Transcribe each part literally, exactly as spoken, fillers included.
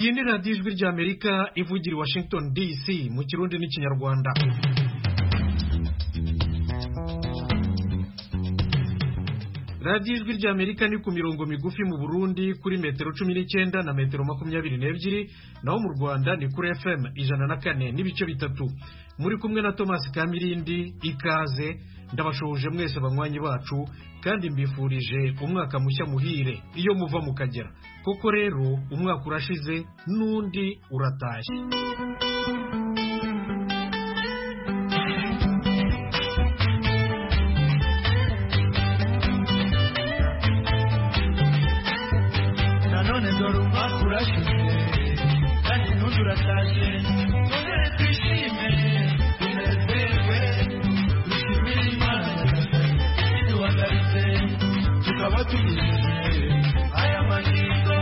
iyi ni radiyo ijwi ry'Amerika ivugira i Washington D C mu kirundi n'ikinyarwanda. radiyo ijwi ry'Amerika ni ku mirongo migufi mu Burundi kuri metero cumi n'icyenda na metero makumyabiri n'ebyiri, naho mu Rwanda ni kuri F M ijana na kane n'ibice bitatu. Muri kumwe na Thomas Kamirindi, ikaze. Ndabashoje mwese banywanyi bacu kandi mbifurije umwaka mushya muhire iyo muva mu Kagera. Koko rero umwaka urashize n'undi uratashye. Nanone dore umwaka urashize kandi n'undi uratashye. Twongere twishime tunezerwe dushimire Imana iduhagaritse tukaba tugejeje aya magingo.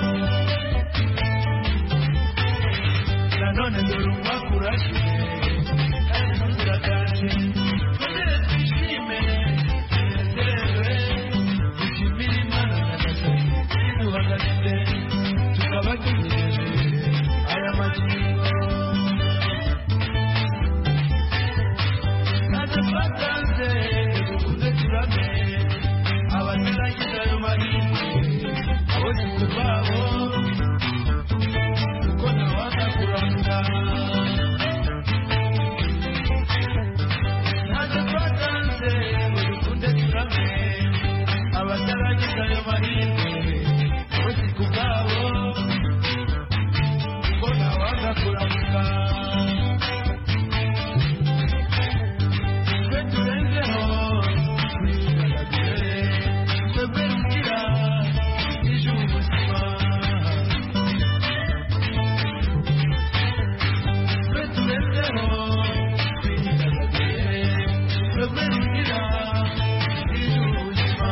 Nanone dore umwaka urashize kandi n'undi uratashye. Twongere twishime tunezerwe dushimire Imana iduhagaritse tukaba tugejeje aya magingo. Ntazo twatanze dukunze turame abataragize ayo mahirwe abo si kubabo kuko ntawanga kuramya. Ntazo twatanze dukunze turame abataragize ayo mahirwe abo si kubabo kuko ntawanga kuramya. Twe turenzeho twidagadure twebwe rugira ije ubuzima. Twe turenzeho twidagadure twebwe rugira ije ubuzima.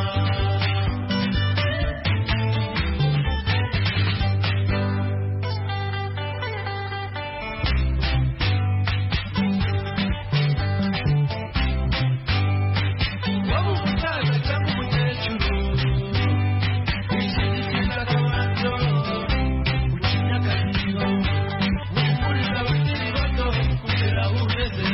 Waba umusaza cyangwa umukecuru wishingikiriza akabanzo ucinya akadiho wifuriza abakiri bato kugera aho ugeze.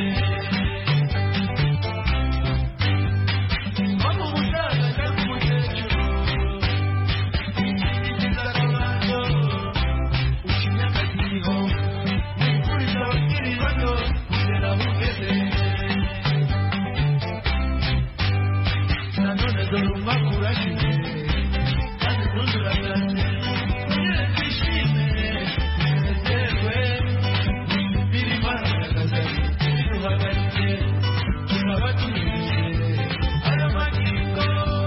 Waba umusaza cyangwa umukecuru wishingikiriza akabanzo ucinya akadiho wifuriza abakiri bato kugera aho ugeze. Nanone dore umwaka urashize kandi n'undi uratashye. Twongere twishime tunezerwe dushimire Imana nyagasani iduhagaritse tukaba tugejeje aya magingo.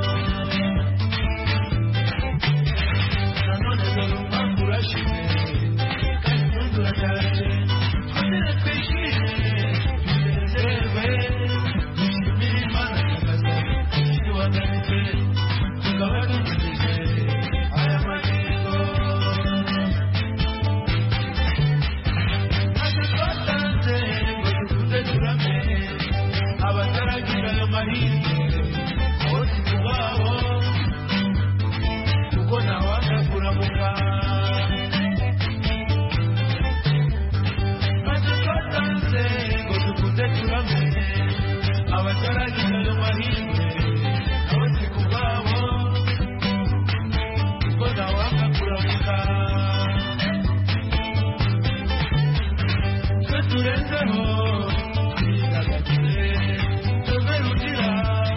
Nanone dore umwaka urashize kandi n'undi uratashye. Twongere twishime tunezerwe dushimire Imana nyagasani iduhagaritse tukaba tugejeje aya magingo. Ntacyo twatanze ngo dukunze turame abataragize ayo mahirwe abo si kubabo kuko ntawanga kuramuka. Ntacyo twatanze ngo dukunze turame abataragize ayo mahirwe abo si kubabo kuko ntawanga kuramuka. Twe turenzeho twidagadure twebwe rugira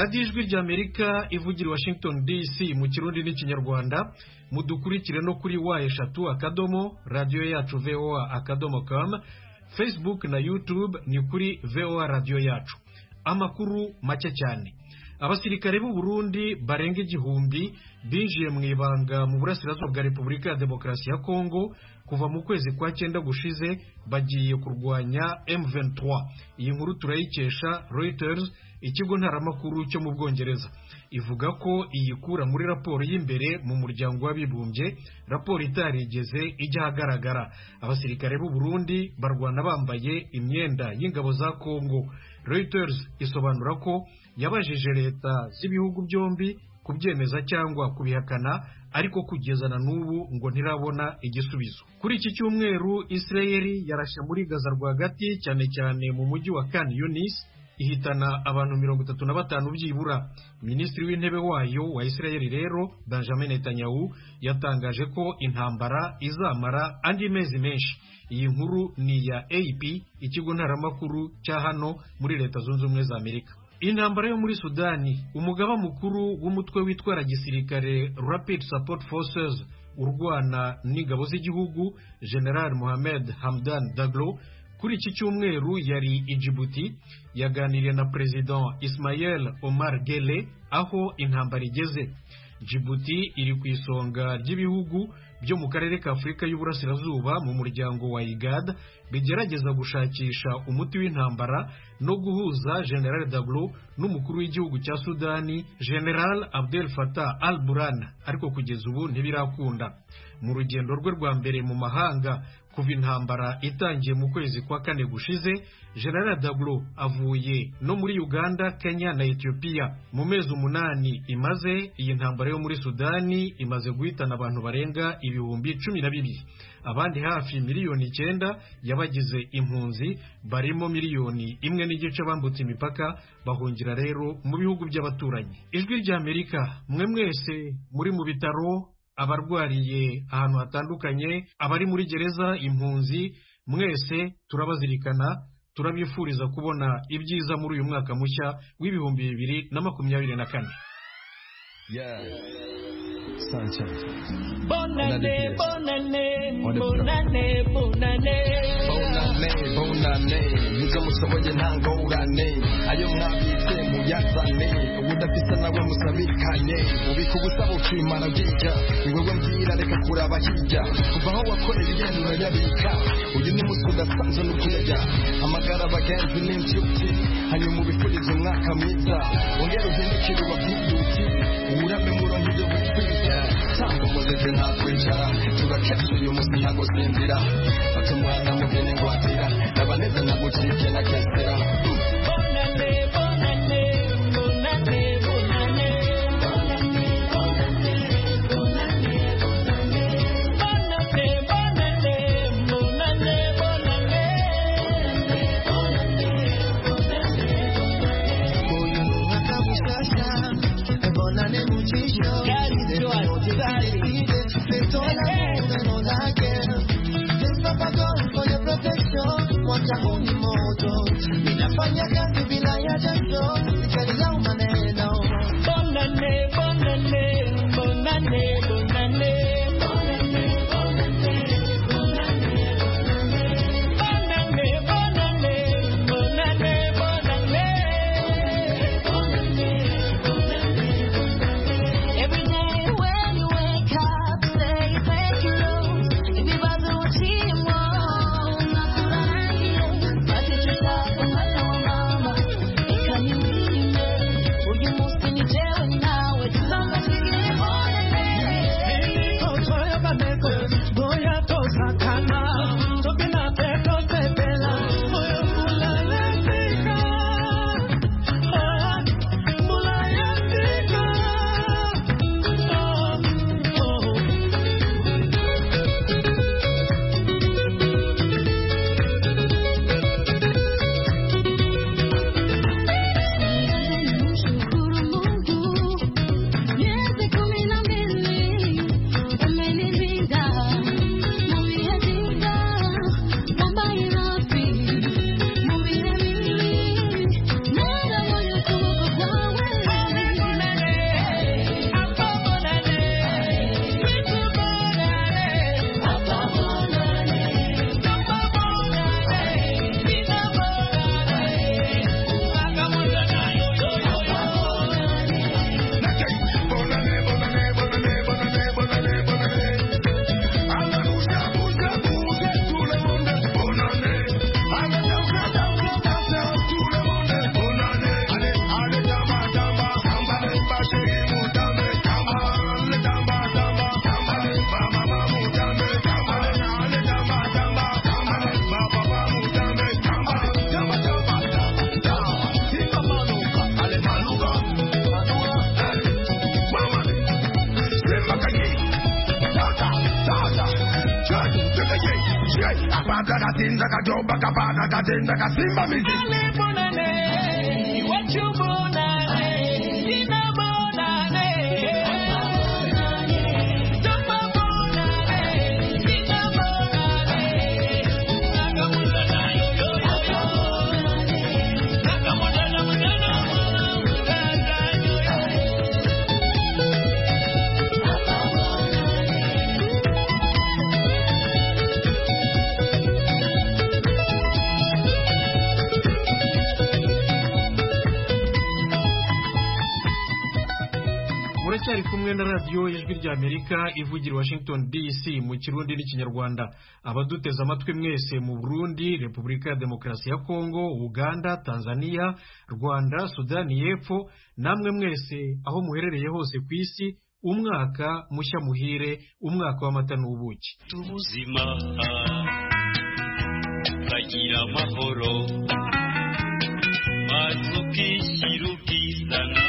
radiyo ijwi ry'Amerika ivugira i Washington D C mu kirundi n'ikinyarwanda, mudukurikire no kuri wa eshatu akadomo radiyo yacu V O A akadomo com, Facebook na YouTube ni kuri V O A radiyo yacu. Amakuru make cyane. Abasirikare b'u Burundi barenga igihumbi binjiye mu ibanga mu burasirazuba bwa Repubulika ya Demokarasi ya Kongo kuva mu kwezi kwa cyenda gushize, bagiye kurwanya M vingt-trois. Iyi nkuru turayikesha Reuters, ikigo ntaramakuru cyo mu Bwongereza. Ivuga ko iyikura muri raporo y'imbere mu muryango w'abibumbye, raporo itarigeze ijya ahagaragara. Abasirikare b'u Burundi barwana bambaye imyenda y'ingabo za Kongo. Reuters isobanura ko yabajije leta z'ibihugu byombi kubyemeza cyangwa kubihakana, ariko kugeza na n'ubu ngo ntirabona igisubizo. Kuri iki cyumweru Israeli yarashe muri Gaza rwagati, cyane cyane mu mujyi wa Khan Yunis, ihitana abantu mirongo itatu na batanu byibura. Minisitiri w'intebe wayo wa Israeli rero Benjamin Netanyahu yatangaje ko intambara izamara andi mezi menshi. Iyi nkuru ni ya A P, ikigo ntaramakuru cya hano muri Leta Zunze Ubumwe za Amerika. Intambara yo muri Sudani, umugaba mukuru w'umutwe witwara gisirikare Rapid Support Forces urwana n'ingabo z'igihugu, General Mohamed Hamdan Daglo, kuri iki cyumweru yari i Djibouti, yaganiriye na President Ismail Omar Guelleh aho intambara igeze. Djibouti iri ku isonga ry'ibihugu byo mu karere ka Afurika y'Uburasirazuba mu muryango wa IGAD bigerageza gushakisha umuti w'intambara no guhuza General Daglo n'umukuru w'igihugu cya Sudani General Abdel Fattah al-Burhan, ariko kugeza ubu ntibirakunda. Mu rugendo rwe rwa mbere mu mahanga kuva intambara itangiye mu kwezi kwa kane gushize, General Daglo avuye no muri Uganda, Kenya na Ethiopia. Mu mezi umunani imaze, iyi ntambara yo muri Sudani imaze guhitana abantu barenga ibihumbi cumi na bibiri. Abandi hafi miliyoni icyenda yabagize impunzi, barimo miliyoni imwe n'igice bambutse imipaka bahungira rero mu bihugu by'abaturanyi. Ijwi ry'Amerika, mwe mwese muri mu bitaro, abarwariye ahantu hatandukanye, abari muri gereza, impunzi, mwese turabazirikana, turabifuriza kubona ibyiza muri uyu mwaka mushya w'ibihumbi bibiri na makumyabiri na kane. Yeah. Sancho. Bonane, bonane, bonane, bonane. Bonane, bonane. Nizo musoboye ntangorane. Ayo mwabitse muyazane. Ubudafisa nawe musabikanye. Ubika ubusabo kwimana bwija. Ni wewe mbwira reka kuraba hirya. Kuva aho wakorera ibintu urayabika. Uyu ni umunsi udasanzwe n'ukuyajya. Hamagara abagenzi n'inshuti. Hanyuma ubifurize umwaka mwiza. Ongera uhindukire ubabwire uti urame murongo ibyo witwiza. Cyangwa umuziki ntakwicara. Tugakesha uyu munsi ntago sinzira. Fata umwana mugeni ngwatira. Nabaneze nagucike na kesera. Bonane, bonane, bonane, bonane. Bonane, bonane, bonane, bonane. Bonane, bonane, bonane, bonane. Bonane, bonane, bonane. Uyu mwaka mushasha, bonane mugisha. Carico assali. C'est ton amour et non la guerre. This papa God for your protection. Mwaka huu ni moto. Apata katinda kajoba kapata katinda kasimba mizi. Bonane, what you bonane, ina bonane, tama bonane, ina bonane, nakamudana yo yo yo, nakamudana mudana mudana yo yo. Muracyari kumwe na radio Ijwi rya Amerika ivugira Washington D C mu Kirundi n'Ikinyarwanda. Abaduteza amatwi mwese mu Burundi, Repubulika ya Demokarasi ya Kongo, Uganda, Tanzania, Rwanda, Sudani y'Epfo, namwe mwese aho muherereye hose ku isi, umwaka mushya muhire, umwaka w'amata n'ubuki. Tubuzima kagira amahoro mazukishirukizana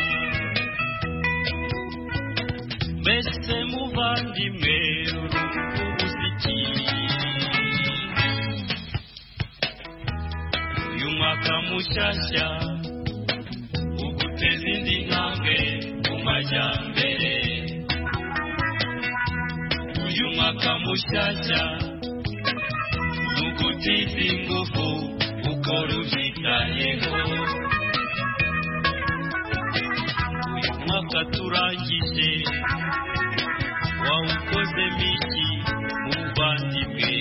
mbese muvandimwe urumuziki uyu mwaka mushyashya uguteza indi ntambwe mu majyambere uyu mwaka mushyashya ugutiza ingufu ukora ubyitayeho uyu mwaka turangije wawukoze miki muvandimwe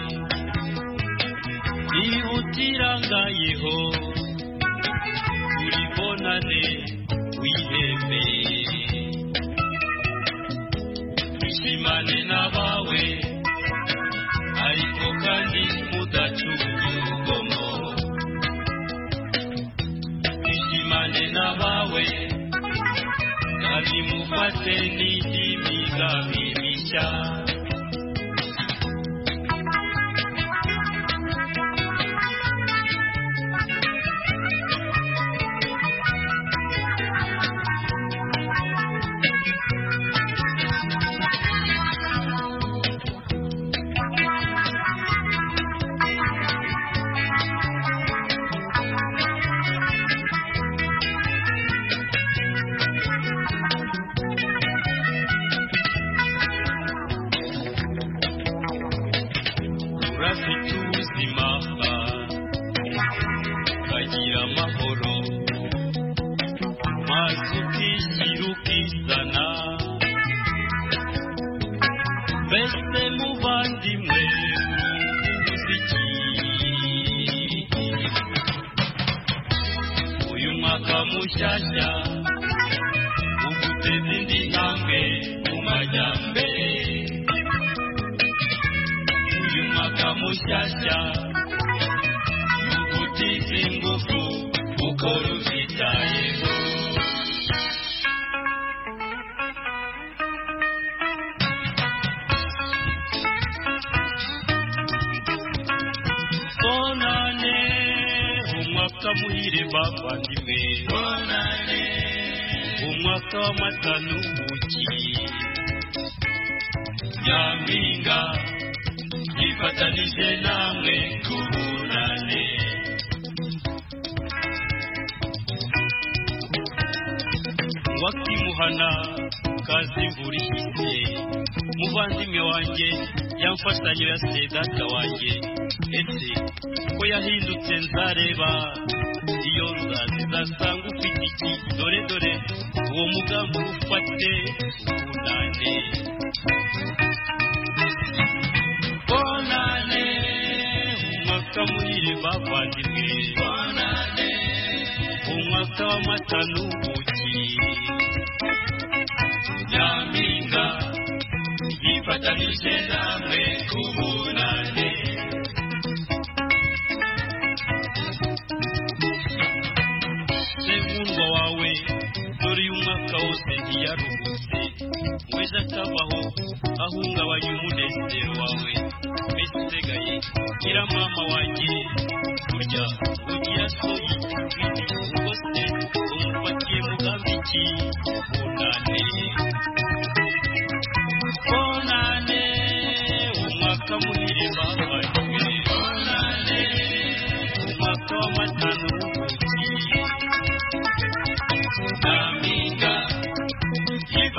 ihutirangayeho uribonane wiheme wishimane n'abawe ariko kandi mudacunge urugomo wishimane n'abawe kandi mufate n'indi migambi mishya data wanjye ese ko yahindutse nzareba iyo nzazi zasanga ufite iki dore dore uwo mugambi ufate unane bonane umwaka muhire bavandimwe bonane umwaka w'amata n'ubuki nyampinga yifatanije namwe kubunane senkundwa wawe dore uyu mwaka wose ntiyaruhutse weza atabaho ahungabanya umunezero wawe mbese usigaye gira mama wanjye burya ugira so y'ikibindi ubwo se umufatiye mugambi ki bunane bonane umwaka muhire bavanye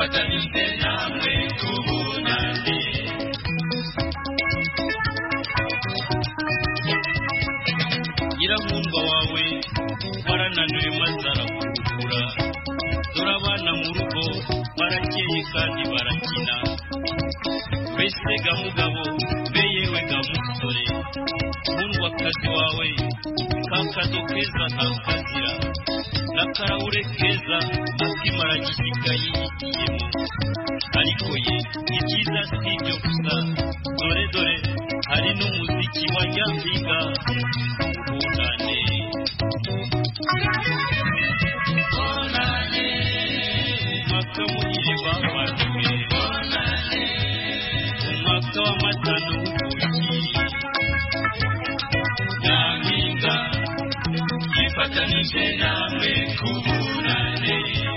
yifatanije namwe kubunane nyirankundwa wawe warananiwe maze arakukura dore abana mu rugo barakeye kandi barakina mbese ga mugabo be yewe ga musore nkundwakazi wawe kakazo keza ntakazira n'akarahure keza akimara gisigaye yigiyemo ariko ye ibyiza si ibyo gusa dore dore hari n'umuziki wa nyampinga bunane bonane umwaka muhire bavanywe bonane umwaka w'amata n'ubuki nyampinga yifatanije namwe kubunane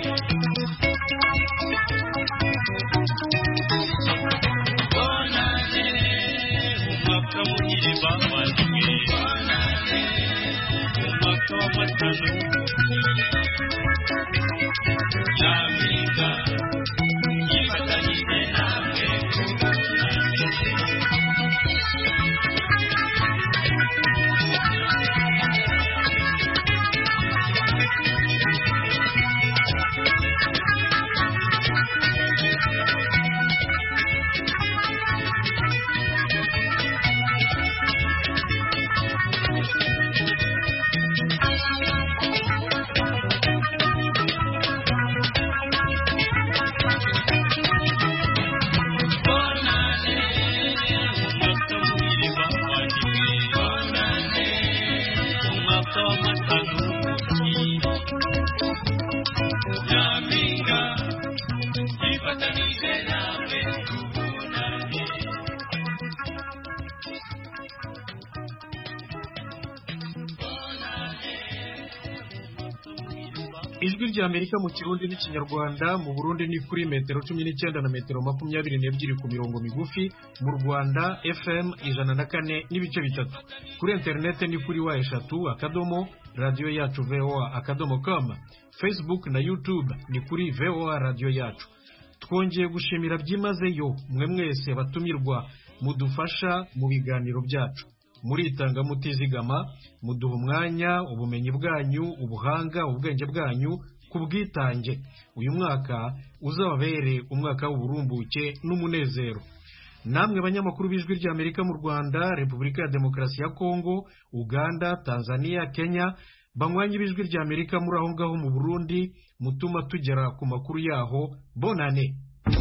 bonane umwaka muhire bavanywe bonane umwaka w'amata n'ubuki nyampinga yifatanije namwe kubunane ijwi rya Amerika mu Kirundi n'Ikinyarwanda mu Burundi ni kuri metero cumi n'icyenda na metero makumyabiri n'ebyiri ku mirongo migufi mu Rwanda F M ijana na kane n'ibice bitatu kuri internet ni kuri wa eshatu akadomo radio yacu V O A akadomo com Facebook na YouTube ni kuri V O A radio yacu twongeye gushimira byimazeyo mwe mwese batumirwa mudufasha mu biganiro byacu muritanga mutizigama muduha umwanya ubumenyi bwanyu ubuhanga ubwenge bwanyu kubwitange uyu mwaka uzababere umwaka w'uburumbuke n'umunezero namwe banyamakuru b'ijwi rya Amerika mu Rwanda Repubulika ya Demokarasi ya Kongo Uganda Tanzania Kenya banywanyi b'ijwi rya Amerika muri aho ngaho mu Burundi mutuma tugera ku makuru yaho bonane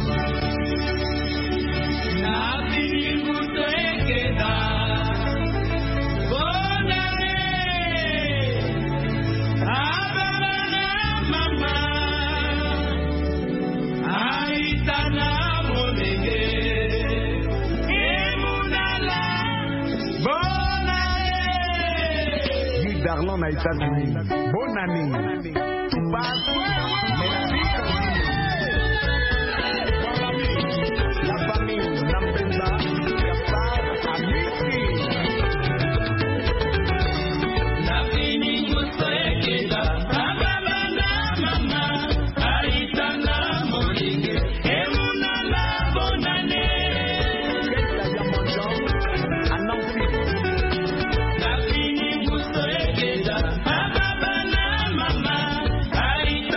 Darlon à États-Unis. Bonne année. La famille Nampenda, Gaspard, Amiti. Nafini Musaekeda, Ababana Mama, Aitana Moringe, Emuna la bonne année. Qu'est-ce qu'il y a mon Jean? Un enfant. Nafini Musaekeda, Ababana Mama, Aitana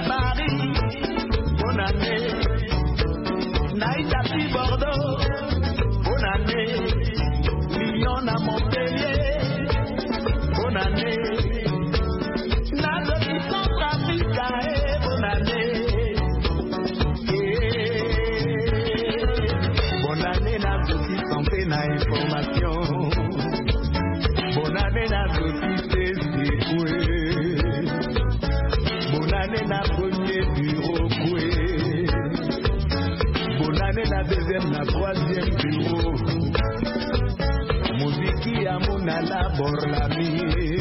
Paris, bonne année. Naïta Bordeaux, bonne année. Lyon à Montpellier, bonne année. Nazoki Centrafrica, bonne année. Bonne année, Nazoki Santé na information. Bonne année, Nazoki Tessékoué. Bonne année, na premier bureau Koué. Bonne année, na deuxième, na troisième bureau. Muziki ya Munala Borlami.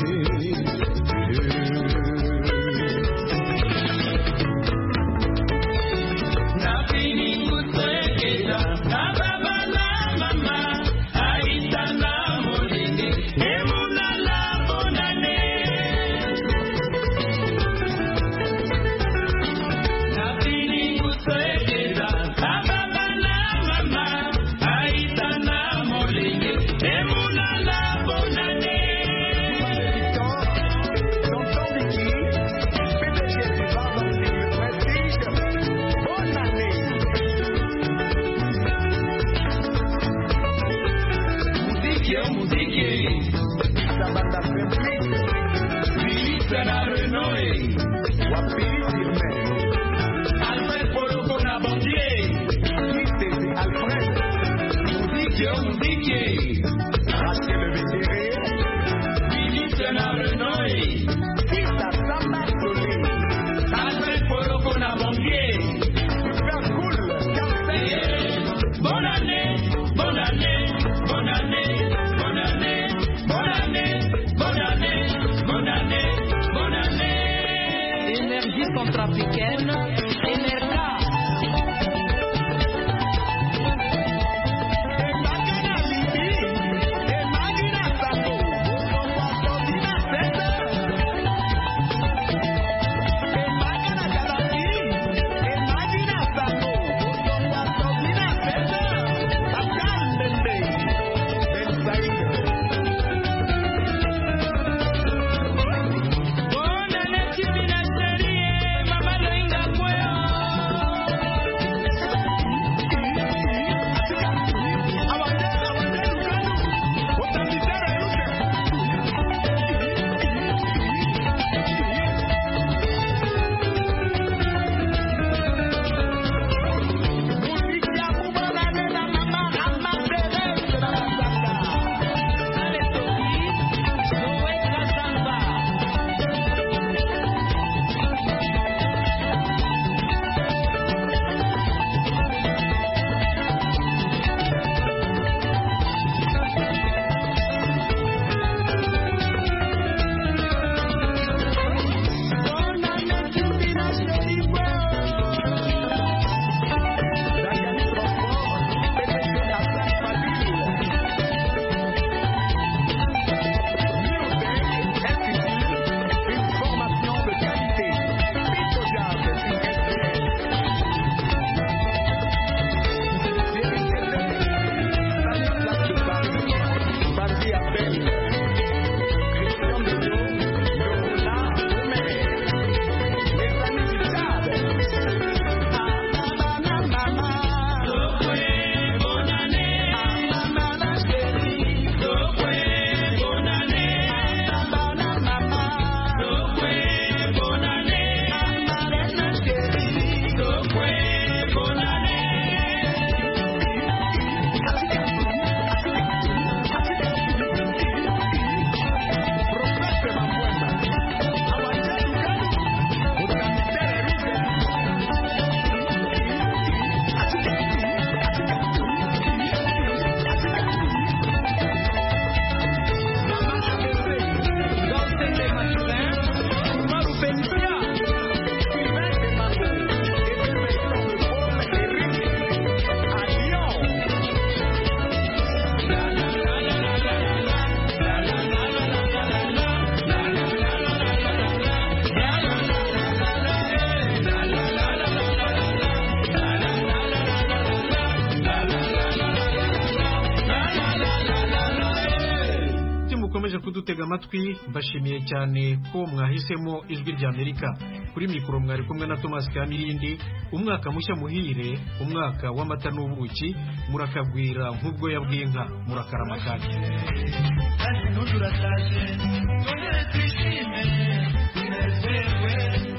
kudutega amatwi mbashimiye cyane ko mwahisemo ijwi rya Amerika kuri mikoro mwari kumwe na Thomas Kamirindi. Umwaka mushya muhire, umwaka w'amata n'ubuki, murakagwira nk'ubwo yabwinka, murakarama kandi kandi ntudurataje twongere twishime tunezerwe